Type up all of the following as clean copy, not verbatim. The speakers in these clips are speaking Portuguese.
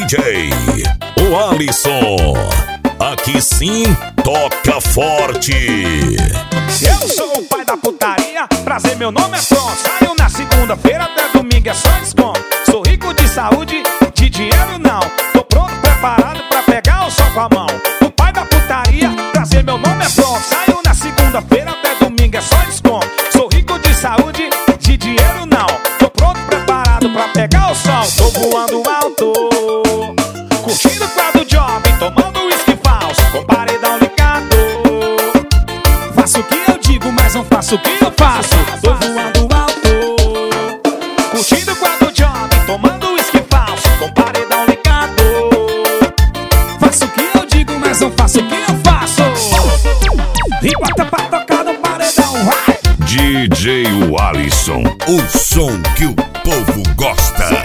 DJ, o Alisson. Aqui sim, toca forte. Eu sou o pai da putaria, prazer, meu nome é Tom. Saio na segunda-feira, até domingo é só desconto. Sou rico de saúde, de dinheiro não. Tô pronto, preparado pra pegar o sol com a mão. O pai da putaria, prazer, meu nome é Tom. Saio na segunda-feira, até domingo é só desconto. Sou rico de saúde, de dinheiro não. Tô pronto, preparado pra pegar o sol. Tô voando alto, curtindo o quadro job, tomando uísque falso, com paredão ligado. Faço o que eu digo, mas não faço o que eu faço. Tô voando alto, curtindo o quadro job, tomando uísque falso, com paredão ligado. Faço o que eu digo, mas não faço o que eu faço. E bota pra tocar no paredão, vai! DJ o Alisson, o som que o povo gosta.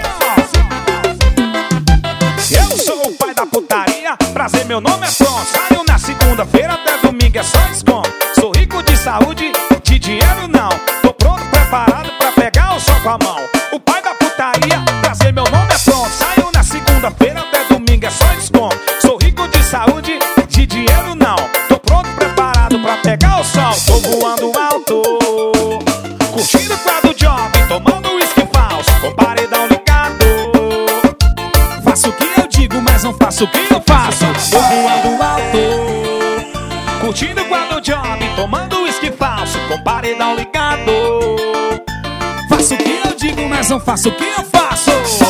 Eu sou o pai da putaria, prazer, meu nome é Tom. Saio na segunda-feira, até domingo é só desconto. Sou rico de saúde, de dinheiro não. Tô pronto, preparado pra pegar o sol com a mão. O pai da putaria, prazer, meu nome é Tom. Saio na segunda-feira, até domingo é só desconto. Sou rico de saúde, de dinheiro não. Tô pronto, preparado pra pegar o sol. Tô voando alto, curtindo o quadro job, tomando uísque falso, com paredão ligado. Faço o que eu digo, mas não faço o que eu faço. Tô voando alto, curtindo o quadro job, tomando uísque falso, com paredão ligado. Faço o que eu digo, mas não faço o que eu faço.